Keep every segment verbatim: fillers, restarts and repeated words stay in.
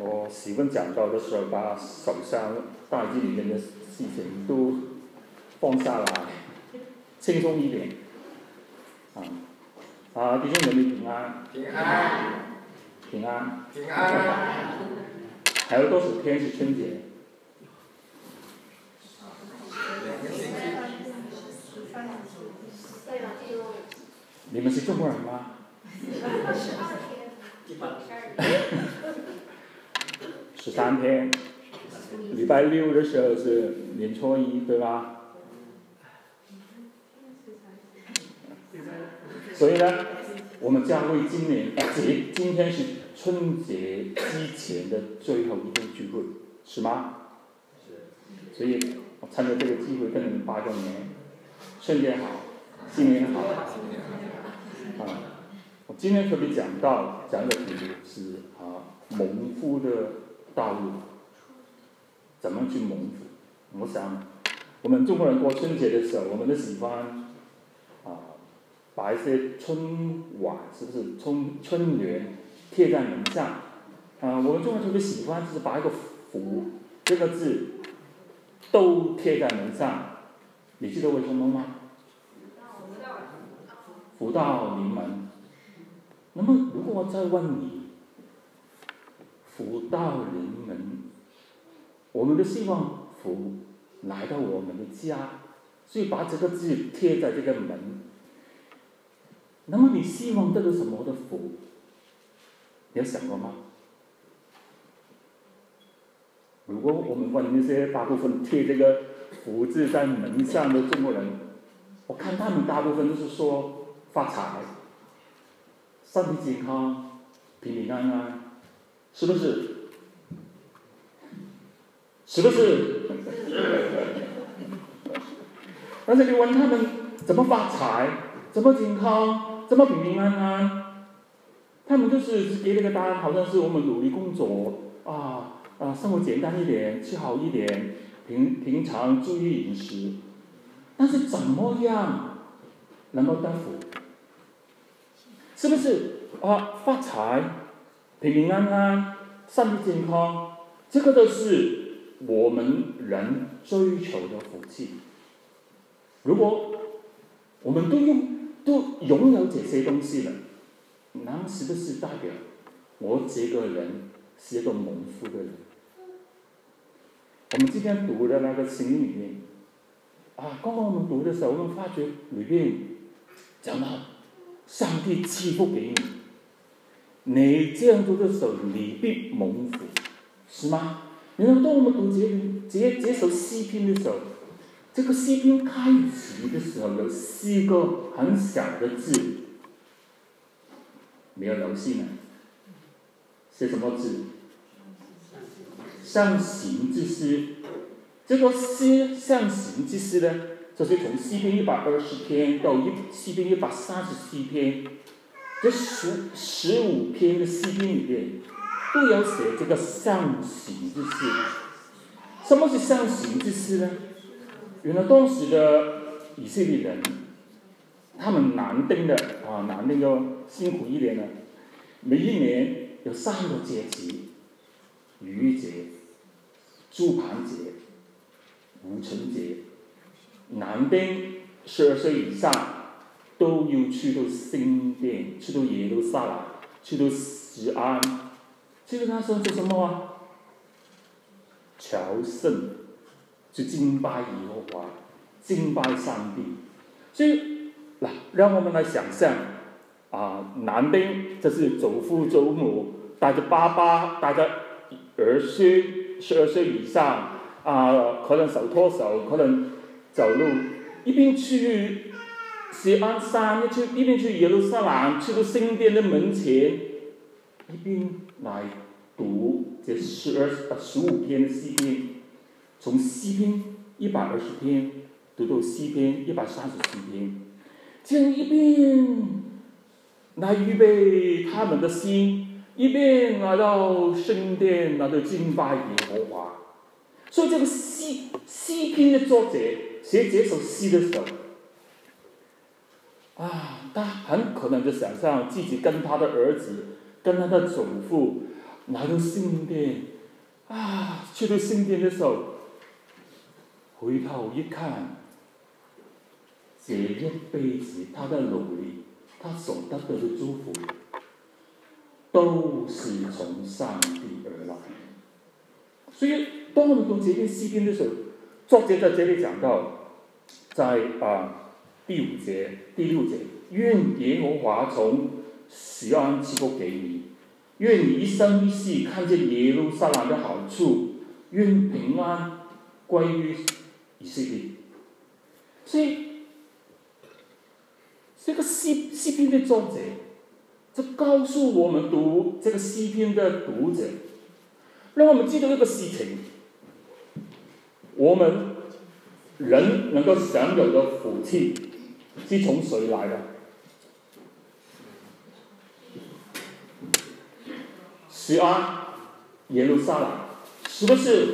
我喜欢讲到的时候，把手上大记里面的事情都放下来，轻松一点。啊，啊，弟兄姊妹平安。 平安。 平安。 平安。 还有多少天是春节？ 两个星期。 你们是中国人吗？十三天，礼拜六的时候是年初一，对吧？所以呢，我们教会今年节今天是春节之前的最后一天聚会，是吗？是。所以我趁着这个机会跟你们拜个年，春节好，新年好。啊，我今天特别讲到讲的题目是啊蒙福的道路，怎么去蒙福？我想，我们中国人过春节的时候，我们都喜欢啊把一些春晚是不是春春联贴在门上啊？我们中国人特别喜欢就是把一个福这个字都贴在门上，你记得为什么吗？福到临门。那么，如果我再问你，福到临门，我们都希望福来到我们的家，所以把这个字贴在这个门。那么，你希望得到什么的福？你有想过吗？如果我们问那些大部分贴这个福字在门上的中国人，我看他们大部分都是说发财。身体健康，平平安安，是不是？是不是？但是你问他们怎么发财，怎么健康，怎么平平安安，他们就是给了个答案，好像是我们努力工作啊啊，生活简单一点，吃好一点，平平常注意饮食。但是怎么样能够得福？是不是啊？发财、平平安安、身体健康，这个都是我们人追求的福气。如果我们都用都拥有这些东西了，那是不是代表我这个人是一个蒙福的人？我们今天读的那个圣经里面，啊，刚刚我们读的时候，我们发觉里面讲到。上帝赐福给你，你这样做的时候，你必蒙福，是吗？然后当我们读这这这首诗篇的时候，这个诗篇开始的时候有四个很小的字，没有留心呢，是什么字？上行之诗。这个诗上行之诗呢？就是从诗篇一百二十篇到一诗篇一百三十四篇，这十十五篇的诗篇里面都有写这个上行之诗。什么是上行之诗呢？原来当时的以色列人，他们南定的啊，南定要辛苦一点了。每一年有三个节气：逾越节、住棚节、五旬节。男丁十二岁以上都要去到圣殿，去到耶路撒冷，去到西安，去到那时候做什么啊？朝圣，去敬拜耶和华，敬拜上帝。所以，嗱，让我们来想象，啊，男丁就是祖父祖母带着爸爸，带着儿孙十二岁以上，啊，可能手拖手，可能。走路一边去西安山，一去一边去耶路撒冷，去到圣殿的门前，一边来读这十二呃十五篇的诗篇，从诗篇一百二十篇读到诗篇一百三十四篇，这样一边来预备他们的心，一边来到圣殿来到敬拜耶和华。所以这个诗诗篇的作者。写这首诗的时候，啊，他很可能就想象自己跟他的儿子、跟他的祖父来到圣殿，啊，去到圣殿的时候，回头一看，这一辈子他的努力，他所得到的祝福，都是从上帝而来。所以，当我们读这篇诗篇的时候，作者在这里讲到，在啊第五节、第六节，愿耶和华从錫安賜福給你，願你一生一世看見耶路撒冷的好處，願平安歸於以色列。所以，這個詩詩篇的作者就告訴我們讀這個詩篇的讀者，讓我們知道一個事情：我們人能夠享有的福氣是從誰來的？錫安、耶路撒冷，是不是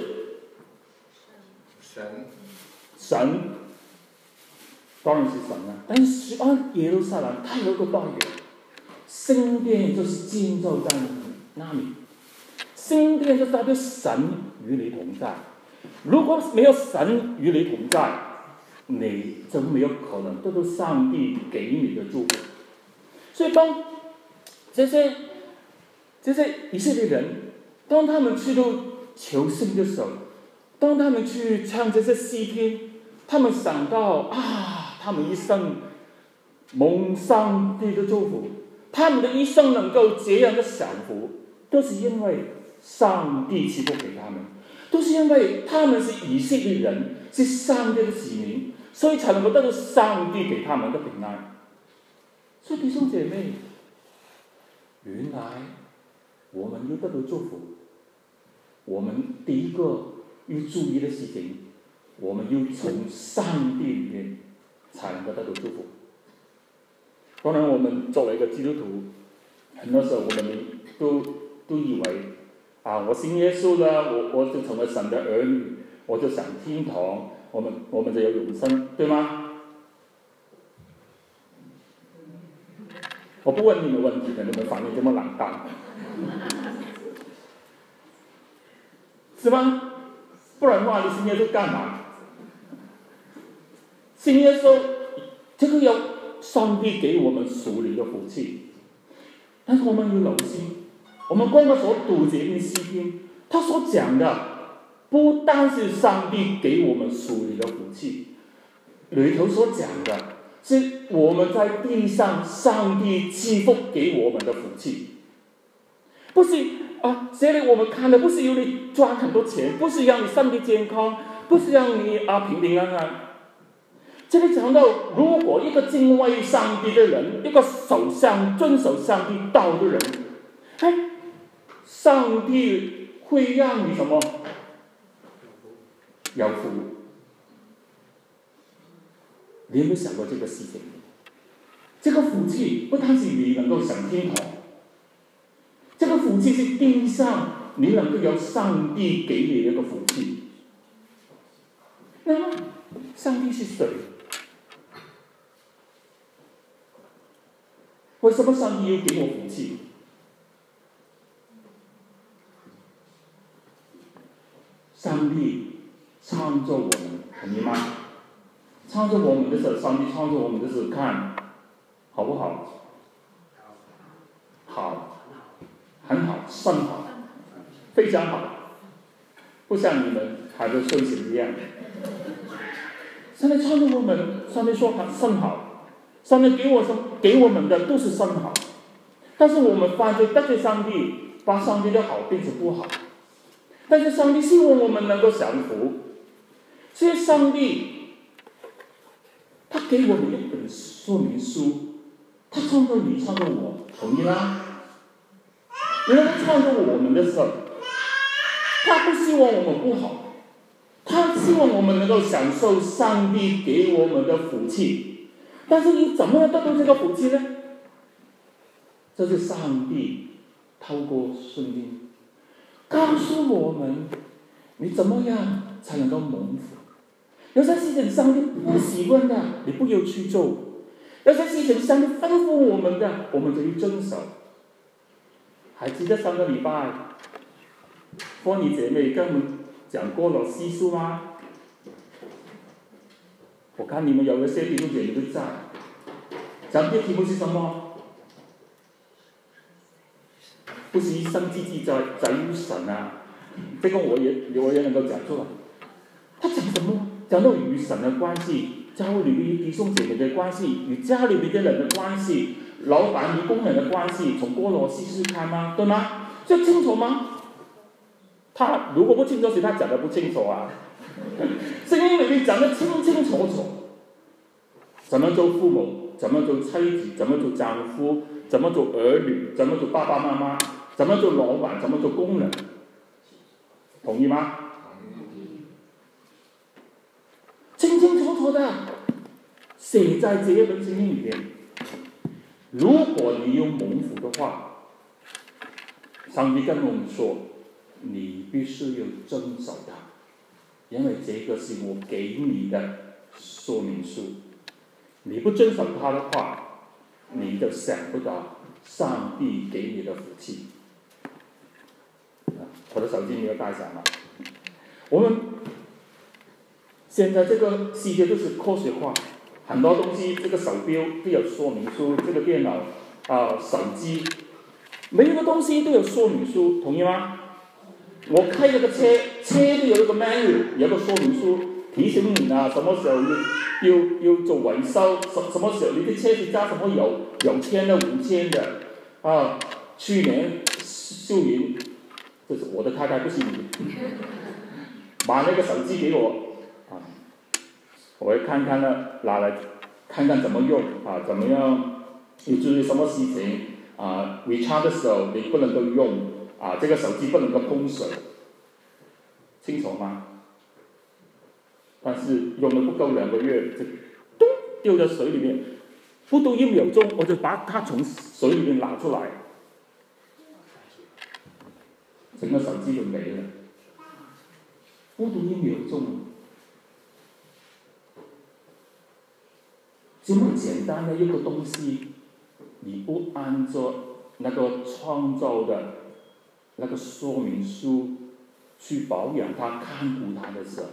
神？ 神，當然是神啦。但是錫安、耶路撒冷，它有一個代表，聖殿就是建造在那裡，聖殿就代表神與你同在。如果沒有神與你同在，你就沒有可能得到上帝給你的祝福。所以當這些這些以色列人，當他們去到求聖的時候，當他們去唱這些詩篇，他們想到啊，他們一生蒙上帝的祝福，他們的一生能夠這樣的享福，都是因為上帝賜福給他們，都是因為他們是以色列人，是上帝的子民，所以才能夠得到上帝給他們的平安。所以弟兄姐妹，原來我們要得到祝福，我們第一個要注意的事情，我們要從上帝裡面才能夠得到祝福。當然，我們作為一個基督徒，很多時候我們都都以為啊，我信耶穌了，我我就成為神的兒女，我就上天堂，我們我們就有永生，對嗎？我不問你們問題，你們反應這麼冷淡，是嗎？不然的話，你信耶穌幹嘛？信耶穌，這個有上帝給我們屬靈的福氣，但是我們要留心，我們剛剛所讀這篇詩篇，他所講的不單是上帝給我們屬靈的福氣，裏頭所講的是我們在地上上帝賜福給我們的福氣，不是啊，這裡我們看的不是要你賺很多錢，不是讓你身體健康，不是讓你啊平平安安。這裡講到，如果一個敬畏上帝的人，一個守上遵守上帝道的人，哎，上帝會讓你什麼？有福。你有沒有想過這個事情？這個福氣不單是你能夠上天堂，這個福氣是地上你能夠有上帝給你的一個福氣。那麼，上帝是誰？為什麼上帝要給我福氣？上帝創造我們，同意嗎？創造我們的時候，上帝創造我們的時候，看好不好？好，很好，甚好，非常好，不像你們還在睡醒一樣。上帝創造我們，上帝說甚好。上帝給我什給我們的都是甚好，但是我們犯罪得罪上帝，把上帝的好變成不好。但是上帝希望我們能夠享福，所以上帝他給我們一本說明書，他創造你，創造我，同意啦？原來他創造我們的時候，他不希望我們不好，他希望我們能夠享受上帝給我們的福氣。但是你怎麼樣得到這個福氣呢？這是上帝透過聖經告訴我們，你怎麼樣才能夠蒙福？有些事情上帝不喜歡的，你不要去做；有些事情上帝吩咐我們的，我們就要遵守。還記得上個禮拜托尼姐妹跟我们讲过了西书吗？我看你们有一些弟兄姐妹都在。讲的题目是什么？不是一生积极在在乎神啊，这个我也我也能够讲出来。他讲什么？讲到与神的关系，教会里面弟兄姐妹的关系，与家里面的人的关系，老板与工人的关系，从哥罗西书看吗？对吗？这清楚吗？他如果不清楚，是他讲的不清楚啊。圣经里面讲的清清楚楚。怎么做父母？怎么做妻子？怎么做丈夫？怎么做儿女？怎么做爸爸妈妈？怎么做老板？怎么做工人？同意吗？清清楚楚的写在这一本圣经里面。如果你有蒙福的话，上帝跟我们说，你必须要遵守它，因为这个是我给你的说明书。你不遵守它的话，你就想不到上帝给你的福气。我的手机没有带上吗？我们现在这个世界都是科学化，很多东西，这个手表都有说明书，这个电脑啊、呃、手机，每一个东西都有说明书，同意吗？我开这个车，车都有一个 manual， 有个说明书，提醒你啊，什么时候要要要做维修，什什么时候你的车是加什么油，有铅的无铅的啊。去年秀云，就是我的太太，不是你，买那个手机给我啊，我会看看呢，拿来看看怎么用啊，怎么样，要注意什么事情啊 ，recharge 的时候你不能够用啊，这个手机不能够碰水，清楚吗？但是用了不够两个月，就咚丢在水里面，不到一秒钟我就把它从水里面拿出来，整个手机就没了，不到一秒钟。这么简单的一个东西，你不按照那个创造的那个说明书去保养它、看顾它的时候，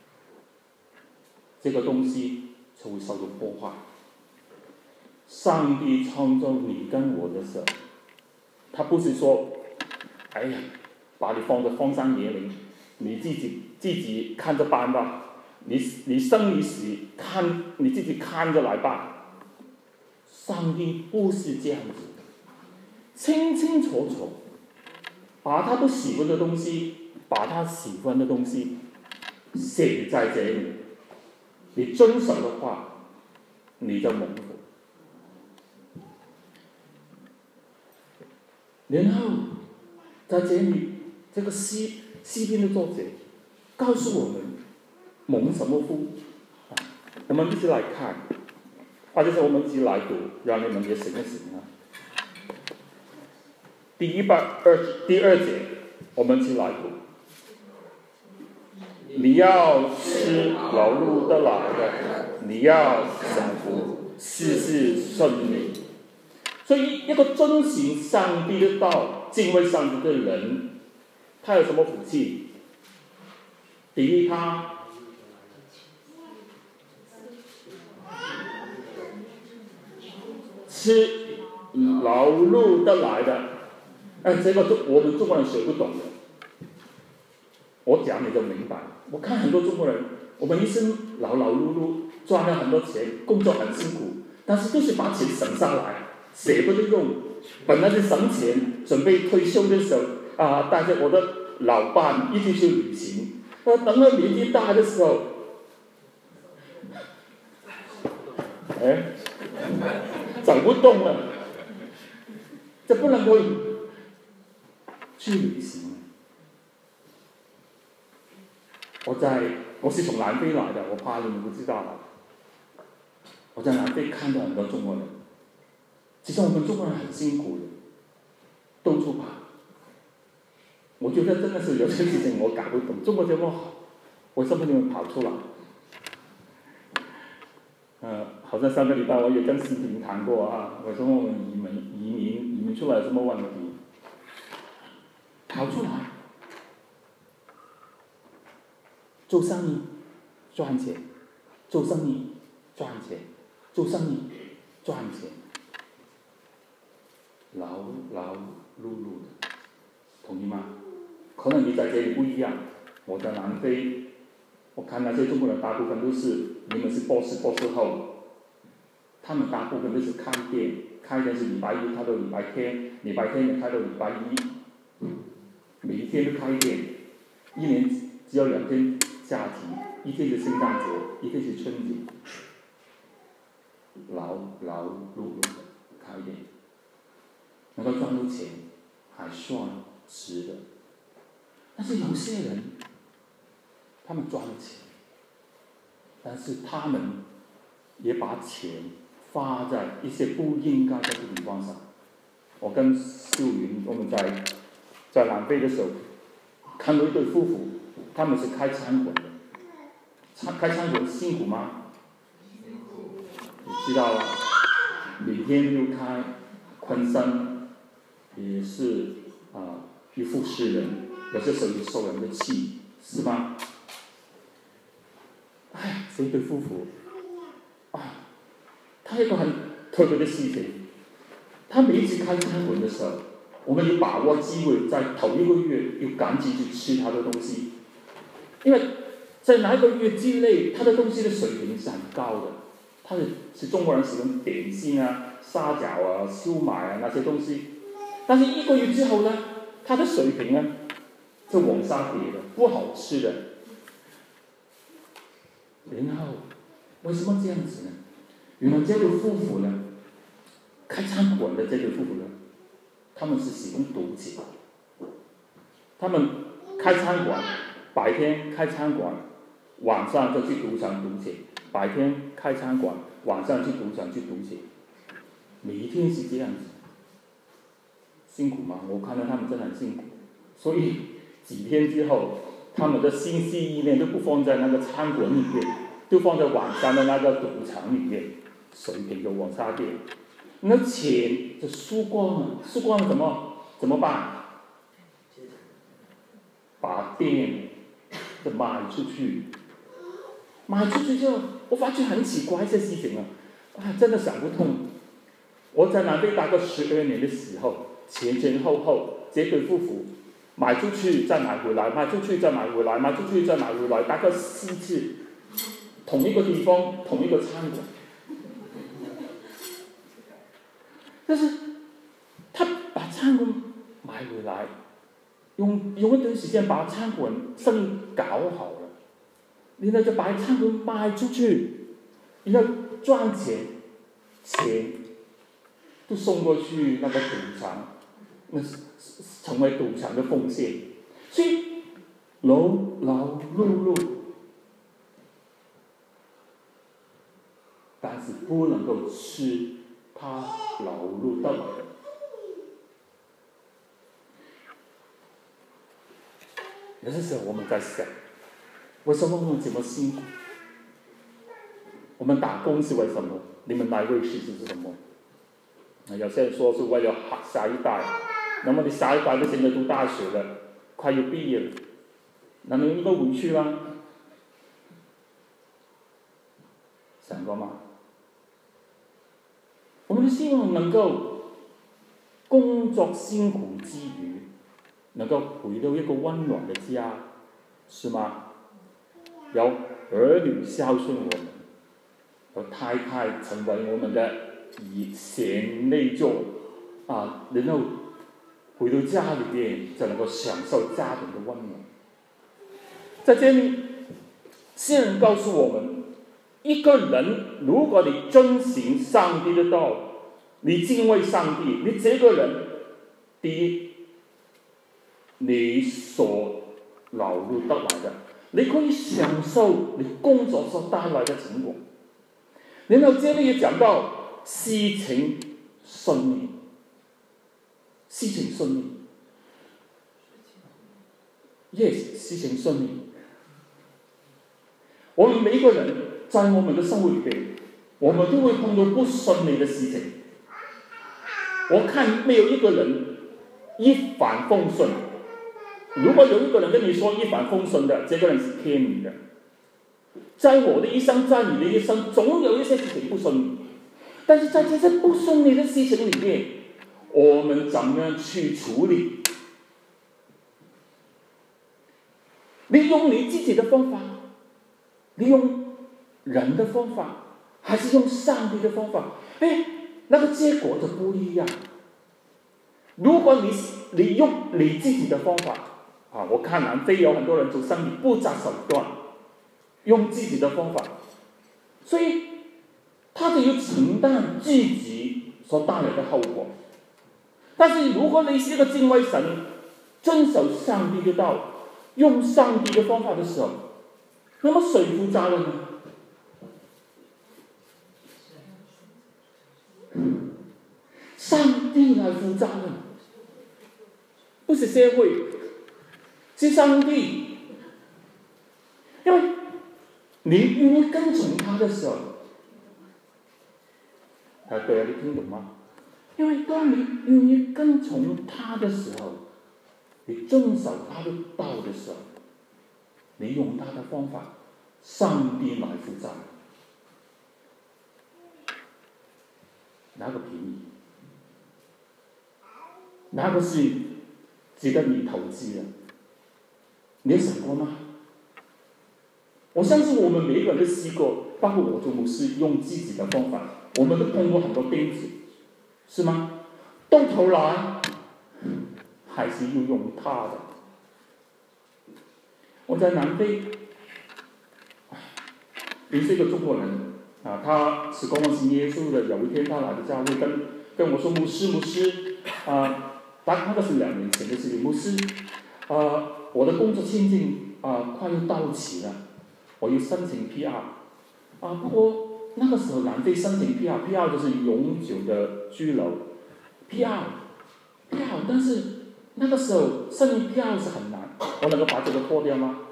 这个东西就会受到破坏。上帝创造你跟我的时候，他不是说，哎呀，把你放在荒山野岭，你自己自己看着办吧，你你生你死看你自己看着来吧。上帝不是这样子，清清楚楚，把他不喜欢的东西，把他喜欢的东西写在这里。你遵守的话，你就蒙福。然后在这里，这个诗诗篇的作者告诉我们蒙什么福啊？我们一起来看，或者是我们一起来读，让你们也醒一醒啊。第一百二第二节，我们一起来读。你要吃劳碌得来的，你要享福，事事顺利。所以，一个遵行上帝的道、敬畏上帝的人，他有什么福气？第一，他吃劳碌得来的。哎，这个我们中国人学不懂的，我讲你就明白。我看很多中国人，我们一生劳劳碌碌，赚了很多钱，工作很辛苦，但是都是把钱省下来，舍不得用。本来是省钱，准备退休的时候啊，带着我的老伴一起去旅行。那等到年纪大的时候，哎，走不动了，这不能够去旅行。我在我是从南非来的，我怕你们不知道了。我在南非看到很多中国人，其实我们中国人很辛苦的，到处跑。我觉得真的是有些事情我搞不懂，中国这么好，为什么你们跑出来？呃，好像上个礼拜我也跟视频谈过啊，为什么我们移民移民移民出来有什么问题？跑出来， 做生意赚钱，做生意赚钱，做生意赚钱，劳劳碌碌的，同意吗？可能你在这里不一样，我在南非，我看那些中国人大部分都是，你们是博士博士后，他们大部分都是开店，开店是礼拜一开到礼拜天，礼拜天开到礼拜一，每一天都开店，一年只有两天假期，一天是圣诞节，一天是春节，劳劳碌碌的开店，能够赚到钱，还算值得。但是有些人，他们赚了钱，但是他们也把钱花在一些不应该在的地方上。我跟秀云，我们在在南非的时候，看到一对夫妇，他们是开餐馆的。开餐馆辛苦吗？你知道啊，每天又开，昆山也是啊，一副诗人。有些时候也受人的气，是吗？哎，这对夫妇，啊，他有一个很特别的事情，他每一次开餐馆的时候，我们要把握机会，在头一个月要赶紧去吃他的东西，因为在那一个月之内，他的东西的水平是很高的。他是是中国人喜欢点心啊、沙饺啊、烧麦啊那些东西，但是一个月之后呢，他的水平呢？是往下跌的，不好吃的。然后，为什么这样子呢？原来这对夫妇呢，开餐馆的这对夫妇呢，他们是喜欢赌钱。他们开餐馆，白天开餐馆，晚上就去赌场赌钱。白天开餐馆，晚上去赌场去赌钱。每一天是这样子，辛苦吗？我看到他们真的很辛苦，所以。几天之后，他们的心思意念都不放在那个餐馆里面，都放在晚上的那个赌场里面，水平就往下跌，那钱就输光了，输光了怎么怎么办？把店就卖出去，卖出去之后，我发觉很奇怪一些事情啊，啊，真的想不通。我在南非待过十二年的时候，前前后后这对夫妇。买出去再买回来，卖出去再买回来，卖出去再买回来，大概四次，同一个地方，同一个餐馆。但是，他把餐馆买回来，用用一段时间把餐馆生意搞好了，然后就把餐馆卖出去，然后赚钱，钱都送过去那个赌场，那是。成为赌场的奉献，所以劳劳碌碌，但是不能够吃他劳碌得来的。有些时候我们在想，为什么我们这么辛苦？我们打工是为什么？你们来瑞士是什么？有些人说是为了下一代。那么你下一代都现在读大学了，快要毕业了，那你应该回去啦。想过吗？我们希望能够工作辛苦之余，能够回到一个温暖的家，是吗？有儿女孝顺我们，有太太成为我们的以贤内助啊，然后。回到家里边就能够享受家庭的温暖。在这里，圣人告诉我们，一个人如果你遵行上帝的道，你敬畏上帝，你这个人，第一，你所劳碌得来的，你可以享受你工作所带来的成果。然后这里也讲到事情顺利。事情顺利 ，yes， 事情顺利。我们每一个人在我们的生活里边，我们都会碰到不顺利的事情。我看没有一个人一帆风顺， 如果有一个人跟你说一帆风顺的，这个人是骗你的。在我的一生，在你的一生，总有一些事情不顺利。但是在这些不顺利的事情里面，我们怎么样去处理？你用你自己的方法，你用人的方法，还是用上帝的方法？哎，那个结果就不一样。如果你你用你自己的方法啊，我看南非有很多人做生意不择手段，用自己的方法，所以他就要承担自己所带来的后果。但是如果你是一个敬畏神、遵守上帝的道、用上帝的方法的时候，那么谁负责任呢？上帝来负责任，不是社会，是上帝。因为你愿意跟从他的时候，啊，对啊，你听懂吗？因为当你愿意跟从他的时候，你遵守他的道的时候，你用他的方法，上帝来负责，哪个便宜？哪个是值得你投资的？你有想过吗？我相信我们每一个人都试过，包括我做牧师，用自己的方法，我们都碰过很多钉子，是吗？到头来还是要用他的。我在南非，也是一个中国人啊，他是刚刚信耶稣的。有一天他来到教会跟跟我说：“牧师，牧师，啊，大那个是两年前的事情，牧师，啊，我的工作签证啊快要到期了，我要申请 P R。啊，不过那个时候南非申请 P R，P R 就是永久的居留 ，P R，P R， 但是那个时候申请 P R 是很难，我能够把这个脱掉吗？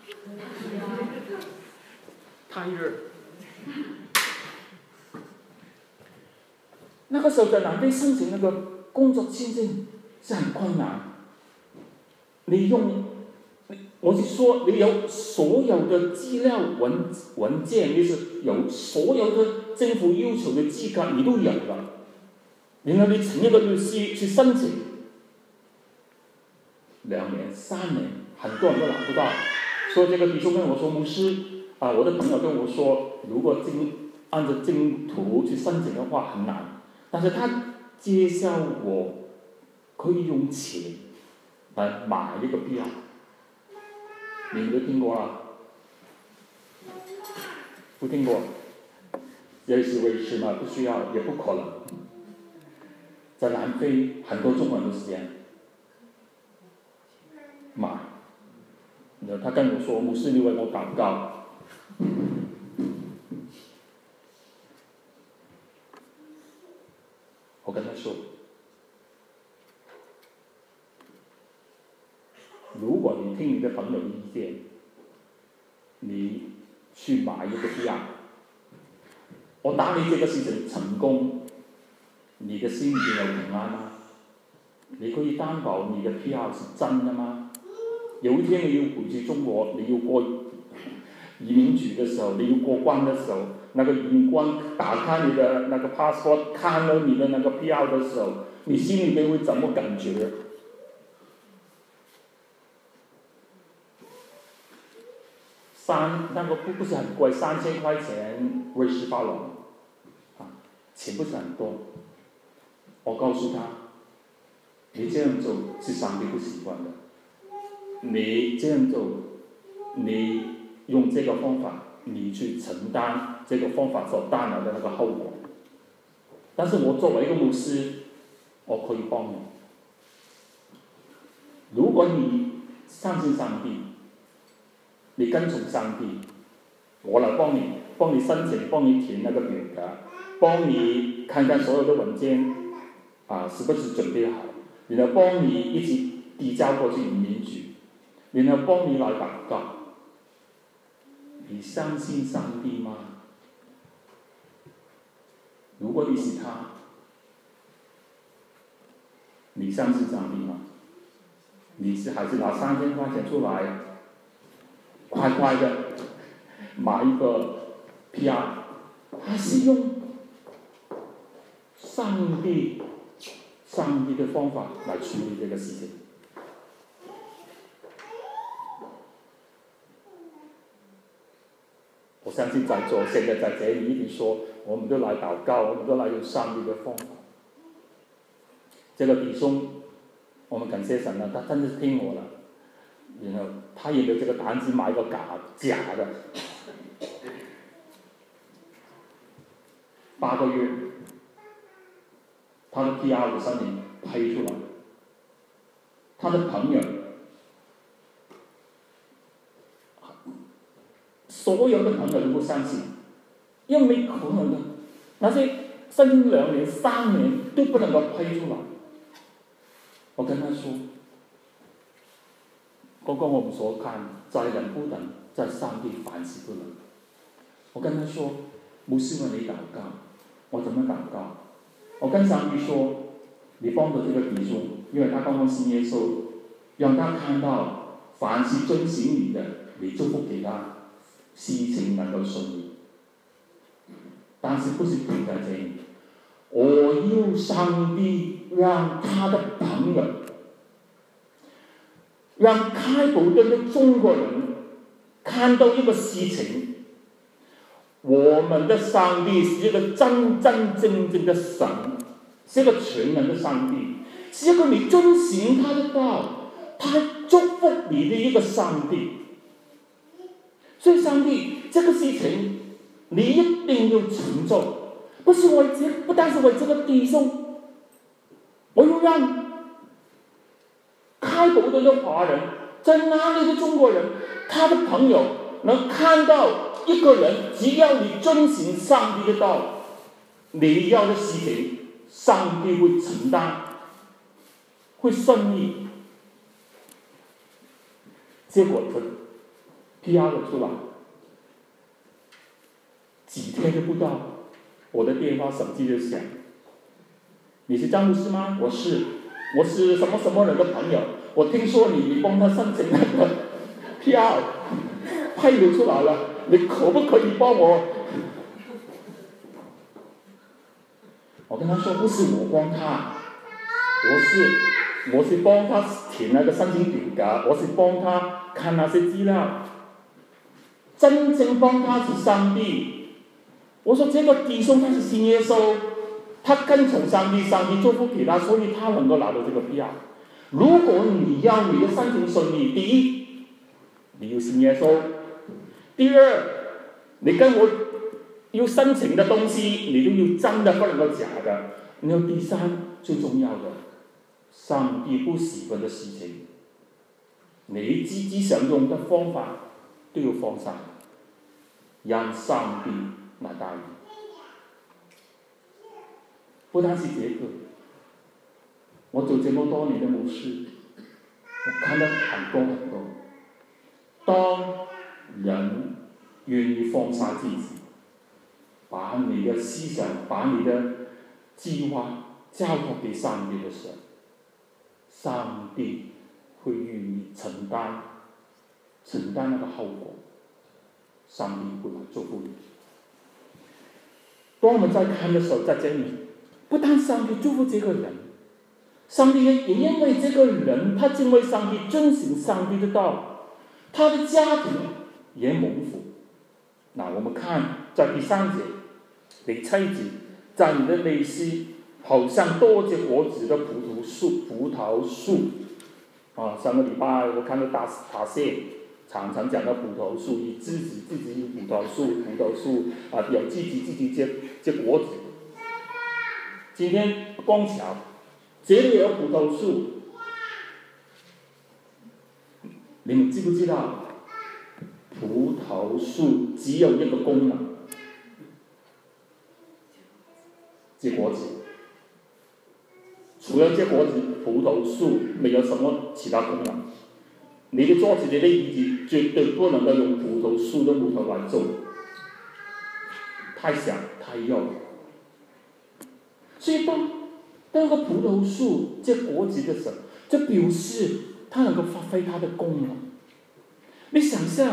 太热。那个时候在南非申请那个工作签证是很困难。你用，我是说你有所有的资料文文件，你是有所有的政府要求的资格，你都有了。然后你请一个律師去申請，兩年、三年，很多人都拿不到。所以這個弟兄跟我說，牧師啊，我的朋友跟我說，如果政按照政途去申請的話很難，但是他介紹我可以用錢來買一個 P R， 你們都聽過啦？不聽過？這是為什麼？不需要，也不可能。在南非，很多中國人都是這樣買。然後他跟我說：“牧師，你為我禱告。”我跟他說：“如果你聽你的朋友意見，你去買一個 P R， 我打你這個事情成功。”你的心裏邊有平安嗎？你可以擔保你的 P R 是真的嗎？有一天你要回去中國，你要過移民局的時候，你要過關的時候，那個移民官打開你的那個 passport， 看了你的那個 P R 的時候，你心裏邊會怎麼感覺？三那個不不是很貴，三千塊錢瑞士法郎，啊，錢不是很多。我告訴他，你這樣做是上帝不喜歡的。你這樣做，你用這個方法，你去承擔這個方法所帶來的那個後果。但是我作為一個牧師，我可以幫你。如果你相信上帝，你跟從上帝，我來幫你，幫你申請，幫你填那個表格，幫你看看所有的文件。啊，是不是準備好？然後幫你一起遞交過去移民局，然後幫你來禱告。你相信上帝嗎？如果你是他，你相信上帝嗎？ 你是还是拿三千块钱出来，快快的买一个 P R， 还是用上帝上帝的方法来处理这个事情？我相信在座现在在这里一直说，我们都来祷告，我们都来用上帝的方法。这个弟兄，我们感谢神了，他真的是听我了，然后他也没有这个胆子买一个假假的。八个月，他的 P R 的申请批出来，他的朋友，所有的朋友都不相信，因为没可能的，那些申请两年、三年都不能够批出来。我跟他说，刚刚我们所看，在人不等，在上帝凡事不能。我跟他说，牧师问你祷告，我怎么祷告？我跟上帝说，你帮助这个弟兄，因为他刚刚信耶稣，让他看到凡是遵行你的，你祝福给他，事情能够顺利。但是不是停在这里，我要上帝让他的朋友，让开普敦的中国人看到一个事情，我们的上帝是一个真真正正的神，是一个全能的上帝，是一个你遵行他的道，他祝福你的一个上帝。所以上帝这个事情你一定要成就，不是为这，不单是为这个弟兄，我要让开普敦的华人，在哪里的中国人，他的朋友能看到一个人，只要你遵行上帝的道，你要的事情，上帝会承担，会顺利。结果他 P R 了出来，几天都不到，我的电话手机就响。你是张牧师吗？我是，我是什么什么人的朋友。我听说你你帮他申请那个 P R， 批了出来了，你可不可以帮我？我跟他说，不是我帮他，我是我是帮他填那个申请表格，我是帮他看那些资料。真正帮他是上帝。我说这个弟兄他是信耶稣，他跟从上帝，上帝祝福给他，所以他能够拿到这个 P R。如果你要你的申请顺利，第一，你要信耶稣；第二，你跟我要申请的东西，你都要真的，不能够假的。然后第三，最重要的，上帝不喜欢的事情，你自己想用的方法都要放下，让上帝来答应。不单是这个，我做这么多年的牧师，我看到很多很多，当人愿意放下自己，把你的思想、把你的计划交托给上帝的时候，上帝会愿意承担承担那个后果，上帝会来祝福你。当我们在看的时候，在这里，不但上帝祝福这个人，上帝也因为这个人，他因为上帝遵行上帝的道，他的家庭也蒙福。那我们看在第三节、第七节，在你的内心好像多结果子的葡萄树，葡萄树啊，上个礼拜我看到大塔线常常讲到葡萄树，以自己自己葡萄树，葡萄树啊，有自己自己结结果子。今天刚巧，这里也有葡萄树，你们知不知道？葡萄树只有一个功能，结果子。除了结果子，葡萄树没有什么其他功能。你的桌子、你的椅子绝对不能够用葡萄树的木头来做，太小太幼。所以当当个葡萄树结果子的时候，就表示它能够发挥它的功能。你想象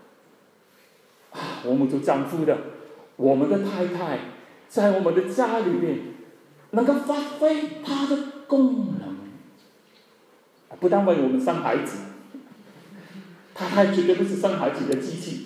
啊，我们做丈夫的，我们的太太在我们的家里面能够发挥她的功能，不但为我们生孩子，太太绝对不是生孩子的机器，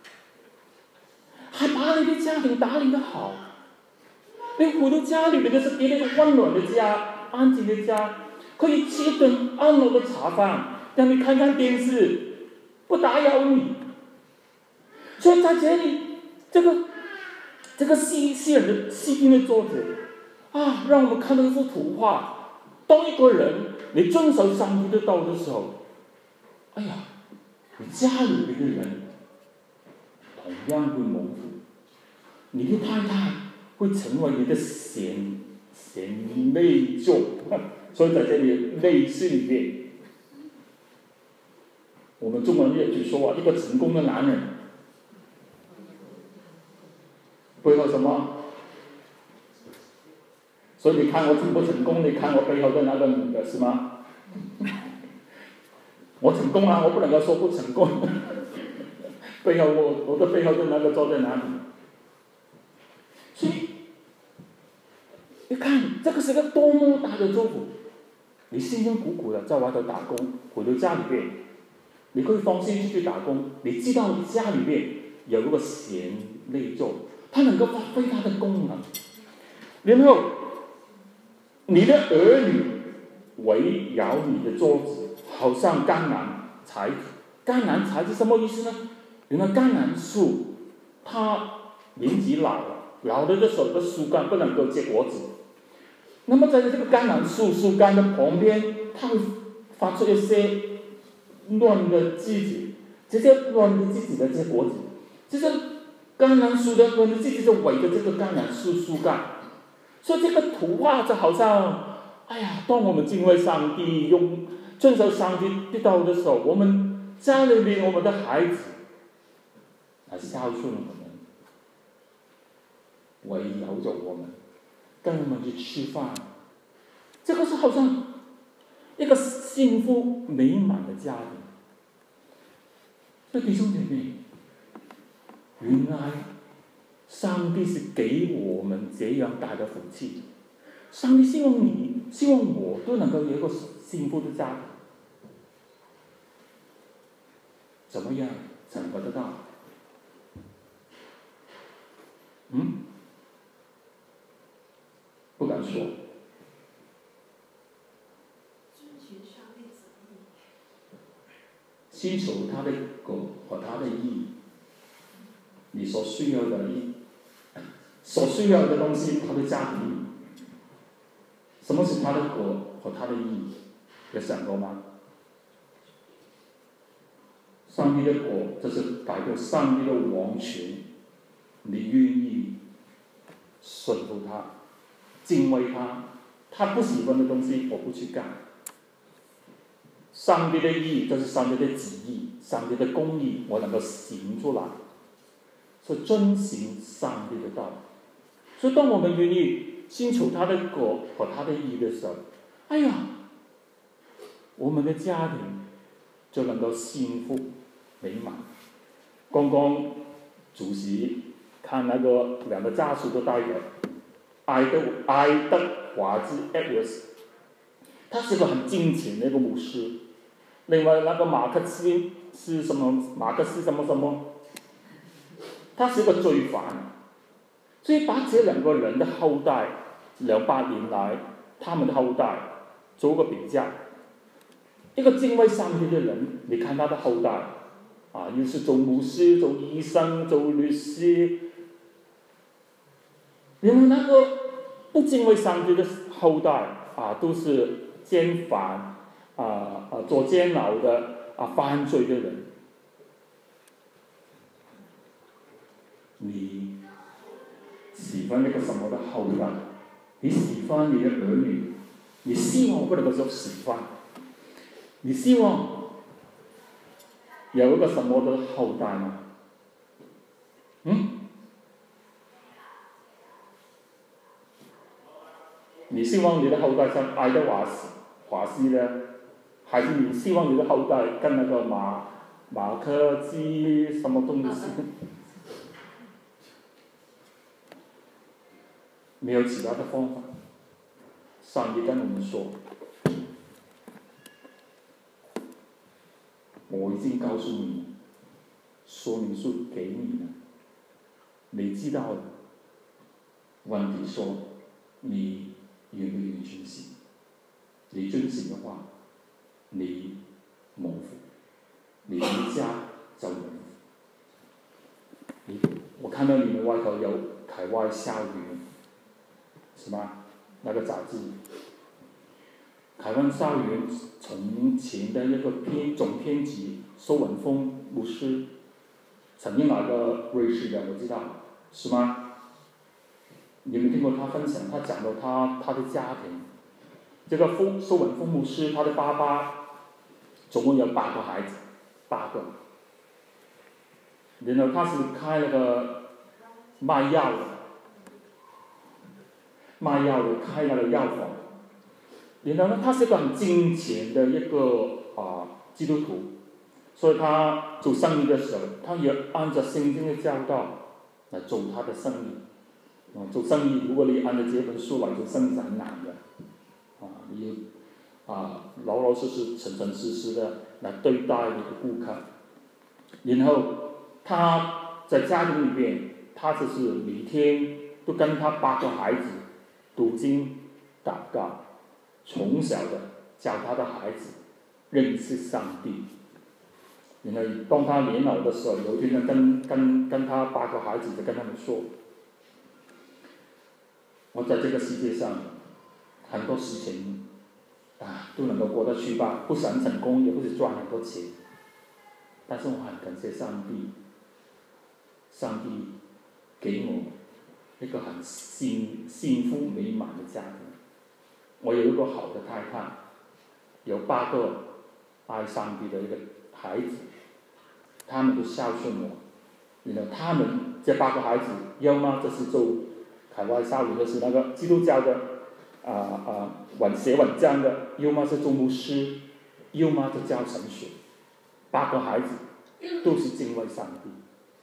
还把你的家庭打理得好。你回到家里面的是一个温暖的家，安静的家，可以吃一顿安乐的茶饭，让你看看电视，不打扰你。所以在这里，这个这个西西人的西边的作者啊，让我们看到一幅图画。当一个人你遵守上帝的道的时候，哎呀，你家里面的人同样会蒙福，你的太太会成为你的贤贤内助。所以在这里内饰里面，我们中国人有句说啊，一个成功的男人背后什么？所以你看我成不成功，你看我背后的那个女的是吗？我成功啊，我不能够说不成功。背后我我的背后的那个坐在哪里？所以你看，这个是个多么大的祝福！你辛辛苦苦的在外头打工，回到家里边，你可以放心出去打工。你知道你家里边有一个贤内助，他能够发挥他的功能。然后，你的儿女围绕你的桌子，好像甘蓝才子。甘蓝才子什么意思呢？原来甘蓝树，它年纪老了，老了的时候的树干不能够结果子。那么在这个甘蓝树树干的旁边，它会发出一些乱的枝子，这些乱的枝子的结果子，这些甘蓝树的乱的枝子就围着这个甘蓝树树干。所以这个图画就好像，哎呀，当我们敬畏上帝、用遵守上帝的道的时候，我们家里面我们的孩子来孝顺我们，围绕着我们，跟我们去吃饭，这个是好像一个幸福美满的家庭。所以弟兄姐妹，原来上帝是给我们这样大的福气。上帝希望你、希望我都能够有一个幸福的家庭。怎么样才能够得到？嗯？不敢说。清楚他的果和他的义，你所需要的义，所需要的东西，他的家庭，什么是他的果和他的义？有想过吗？上帝的果就是改变上帝的王权，你愿意顺服他，敬畏他，他不喜欢的东西我不去干。上帝的义就是上帝的旨意，上帝的公义我能够行出来，所以遵行上帝的道。所以当我们愿意清楚他的果和他的义的时候，哎呀，我们的家庭就能够幸福美满。刚刚主席看那个两个家属的代表，爱德爱德华兹 Edwards， 他是个很敬虔的一个牧师。另外那个马克思是什么？马克思什么什么？他是个罪犯，所以把这两个人的后代，两百年来他们的后代做个比较。一个敬畏上帝的人，你看他的后代，啊，又是做牧师、做医生、做律师。然后那个不敬畏上帝的后代，啊，都是奸犯。啊啊，做监牢的啊，犯罪的人，你喜欢那个什么的后代？你喜欢你的儿女？你希望不能够说喜欢？你希望有一个什么的后代吗？嗯？你希望你的后代像爱德华斯华斯呢？ 还是你希望你的后代跟那个马马克基什么东西？没有其他的方法。上帝跟我们说，我已经告诉你，说明书给你了，你知道了。问题说，你愿不愿意遵行？你遵行的话，你蒙福，你的家就蒙福。你我看到你们外头有海外校园，是吗？那个杂志，海湾校园从前的一个编总编辑苏文峰牧师，曾经来过瑞士的，我知道，是吗？你们听过他分享，他讲到他他的家庭，这个苏苏文峰牧师，他的爸爸总共有八个孩子，八个，然后他是开那个卖药的，卖药的开那个药房，然后呢，他是一个很金钱的一个啊、呃、基督徒，所以他做生意的时候，他也按照圣经的教导来做他的生意。啊，做生意，如果你按照这本书来做生意是很难的，啊，你啊老老实实、诚诚实实的来对待你的顾客。然后他在家庭里边，他就是每天都跟他八个孩子读经、祷告，从小的教他的孩子认识上帝。然后当他年老的时候，有一天呢，跟跟跟他八个孩子就跟他们说。我在这个世界上，很多事情啊都能够过得去吧，不是很成功，也不是赚很多钱，但是我很感谢上帝，上帝给我一个很幸幸福美满的家庭，我有一个好的太太，有八个爱上帝的一个孩子，他们都孝顺我，然后他们这八个孩子，要么就是做海外校园的是那个基督教的啊啊文写文章的，要么是做牧师，要么就教神学。八个孩子都是敬畏上帝，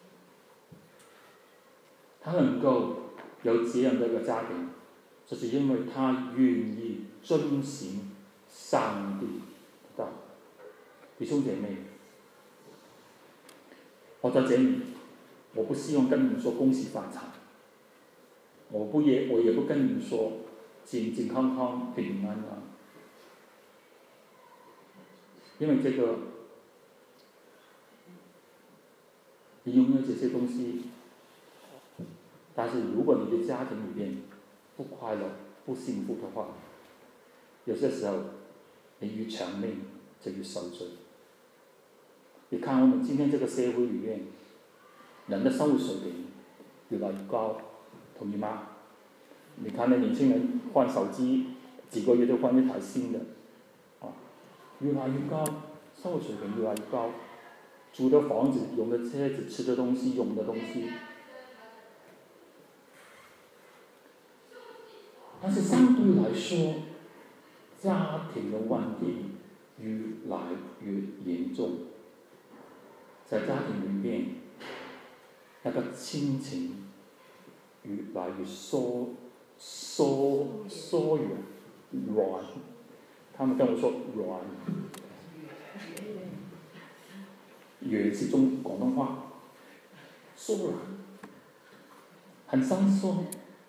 他能够有这样的一个家庭，就是因为他愿意遵行上帝的道。弟兄姐妹，我在这里，我不希望跟你们说恭喜发财。我不也我也不跟你们说健健康康平平安安，因为这个你拥有这些东西，但是如果你的家庭里面不快乐、不幸福的话，有些时候你越长命就越受罪。你看我们今天这个社会里面，人的生活水平越来越高。同意吗？你看那年轻人换手机，几个月就换一台新的，啊，越来越高，生活水平越来越高，住的房子、用的车子、吃的东西、用的东西，但是相对来说，家庭的问题越来越严重，在家庭里面，那个亲情越来越疏疏疏远软，他们跟我说软，远是中广东话，疏软，很生疏。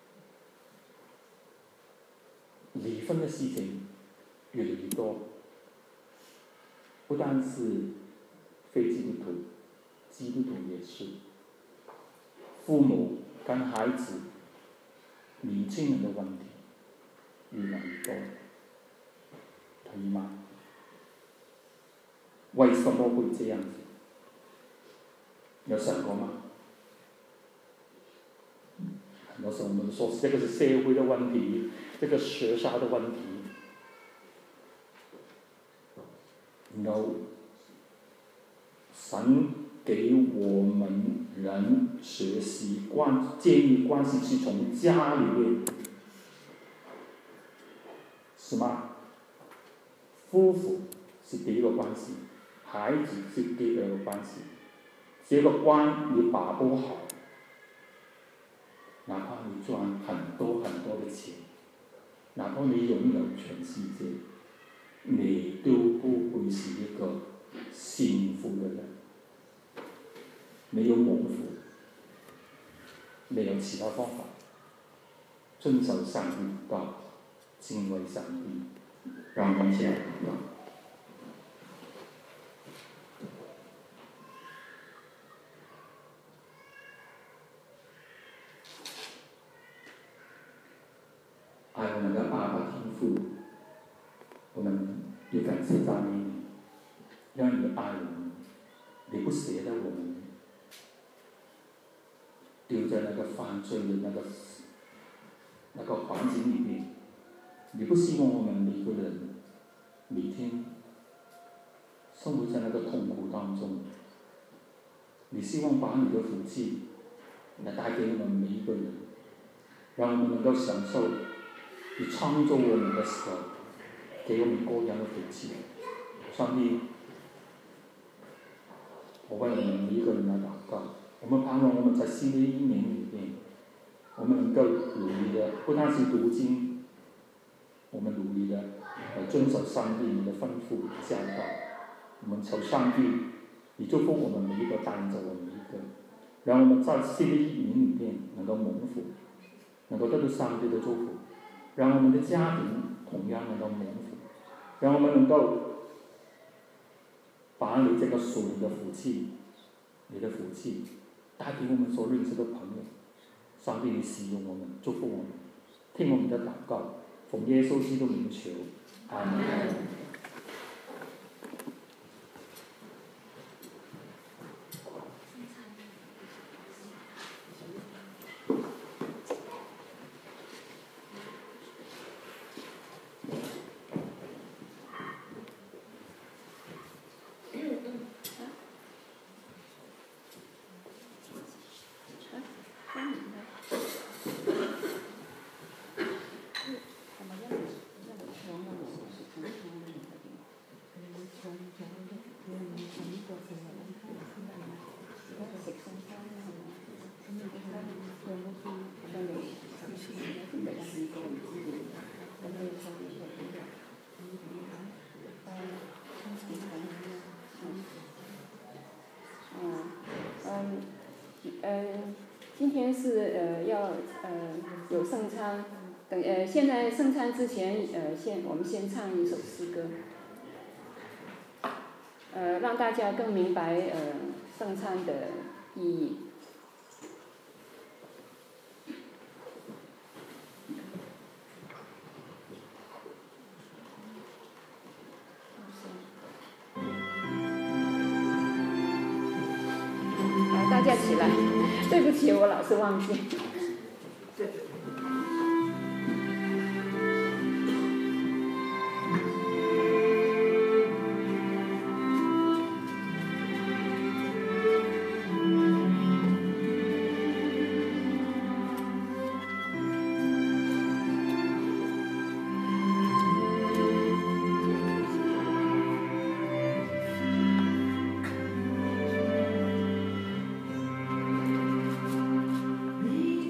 离婚的事情越来越多，不单是非基督徒，基督徒也是。父母跟孩子、年轻人的问题越来越多，同意吗？为什么会这样子？有想过吗？很多时候我们说这个是社会的问题，这个学校的问题。No， 神给我们人学习关建立关系是从家里面，是吗？夫妇是第一个关系，孩子是第二个关系。这个关你把握好，哪怕你赚很多很多的钱，哪怕你拥有全世界，你都不会是一个幸福的人。没有蒙福，没有其他方法。遵守上帝的道，敬畏上帝，让我们一起来祷告。爱我们的爸爸天父，我们也感谢赞美你，让你爱我们，你不舍得我们丢在那个犯罪的那个那个环境里面，你不希望我们每个人每天生活在那个痛苦当中，你希望把你的福气来带给我们每一个人，让我们能够享受你创造我们的时候给我们各样的福气。上帝，我为我们每一个人来祷告，我们盼望我们在新的一年里面，我们能够努力的，不单是读经，我们努力的来遵守上帝你的吩咐教导。我们求上帝，你祝福我们每一个，带领着我们每一个，让我们在新的一年里面能够蒙福，能够得到上帝的祝福，让我们的家庭同样能够蒙福，让我们能够把你这个属灵的福气，你的福气带给我们所认识的朋友。上帝，你使用我们，祝福我们，听我们的祷告，奉耶稣基督名求，阿门。 今天是呃要呃有圣餐，等呃现在圣餐之前呃先我们先唱一首诗歌，呃让大家更明白呃圣餐的意义。来，大家起来。对不起，我老是忘记。 你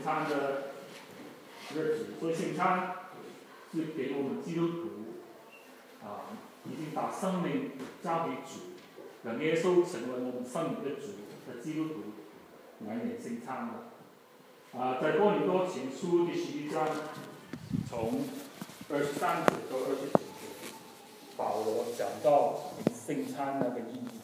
餐的日子，所以圣餐是给我们基督徒啊，已经把生命交给主，让耶稣成为我们生命的主的基督徒来领圣餐的。啊，在哥林多前书第十一章，从二十三节到二十九节，保罗讲到圣餐那个意义。